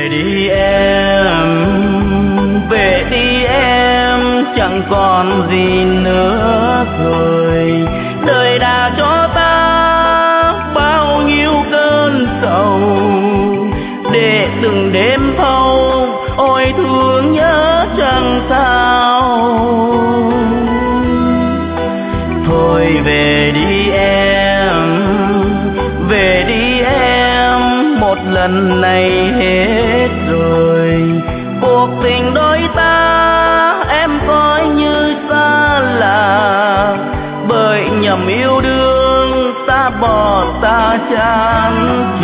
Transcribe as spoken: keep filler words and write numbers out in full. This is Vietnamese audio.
về đi em, về đi em, chẳng còn gì nữa rồi. Đời đã cho ta bao nhiêu cơn sầu, để từng đêm thâu ôi thương nhớ chẳng sao. Thôi về đi em, về đi em, một lần này hết rồi. Cuộc tình đôi ta em coi như xa lạ, bởi nhầm yêu đương ta bỏ ta chán